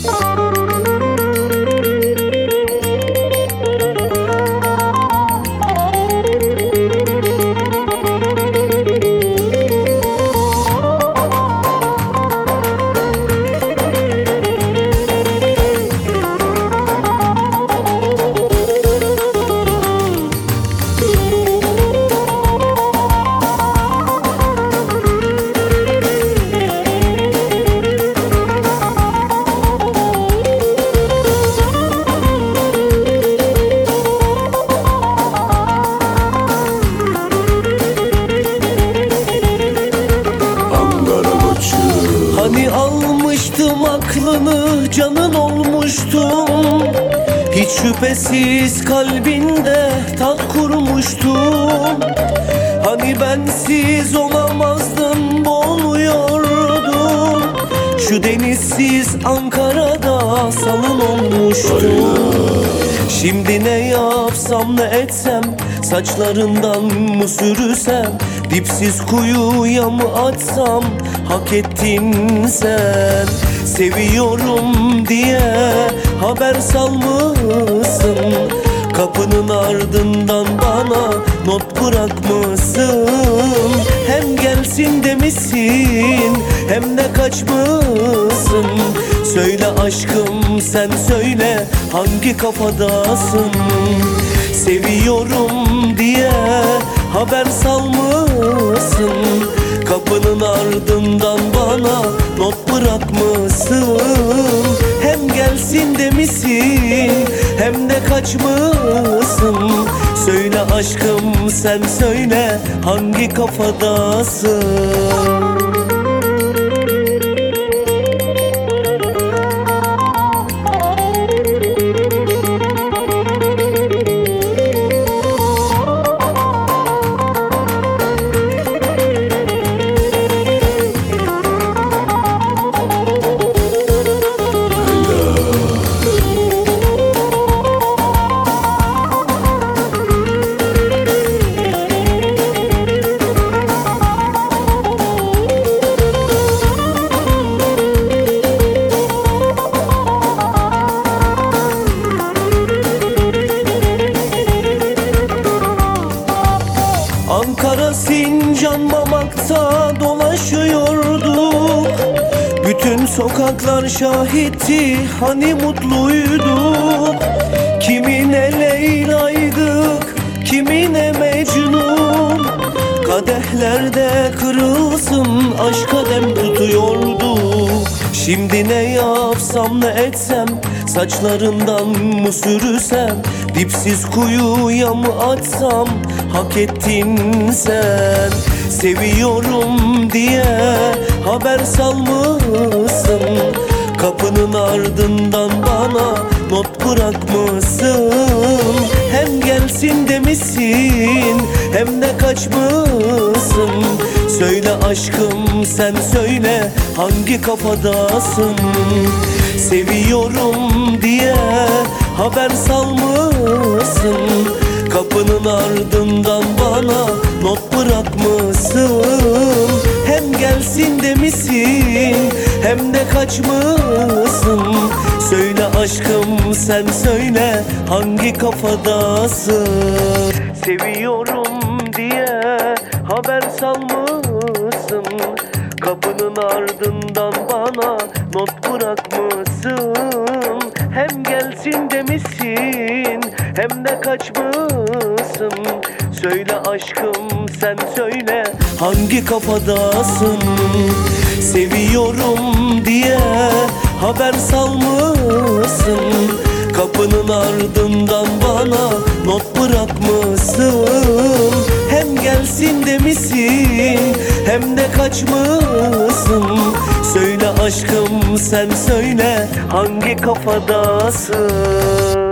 Hani almıştım aklını, canın olmuştum. Hiç şüphesiz kalbinde tat kurmuştum. Hani bensiz olamazdım, boğuluyordum. Şu denizsiz Ankara'da salın olmuştum. Şimdi ne yapsam ne etsem, saçlarından mı sürüsem, dipsiz kuyuya mı atsam, hak ettin sen. Seviyorum diye haber salmışsın, kapının ardından bana not bırakmışsın. Hem gelsin demişsin hem de kaçmışsın. Söyle aşkım sen söyle, hangi kafadasın? Seviyorum diye haber salmışsın, kapının ardından bana not bırakmışsın. Hem gelsin demişsin hem de kaçmışsın. Söyle aşkım sen söyle, hangi kafadasın? Ankara Sincan Mamak'ta dolaşıyorduk. Bütün sokaklar şahitti, hani mutluyduk. Kimine Leyla'ydık, kimine Mecnun. Kadehlerde kırılsın, aşka dem tutuyorduk. Şimdi ne yapsam ne etsem, saçlarından mı sürüsem, dipsiz kuyuya mı atsam, hak ettin sen. Seviyorum diye haber salmışsın, kapının ardından bana not bırakmışsın. Hem gelsin demişsin hem de kaçmışsın. Söyle aşkım sen söyle, hangi kafadasın? Seviyorum diye haber salmışsın, kapının ardından bana not bırakmışsın. Hem gelsin demişsin hem de kaçmışsın. Söyle aşkım sen söyle, hangi kafadasın? Seviyorum diye haber salmışsın, kapının ardından bana not bırakmışsın. Hem gelsin demişsin hem de kaçmışsın. Söyle aşkım sen söyle, hangi kafadasın? Seviyorum diye haber salmışsın, kapının ardından bana not bırakmışsın. Hem gelsin demişsin hem de kaçmışsın. Söyle aşkım sen söyle, hangi kafadasın?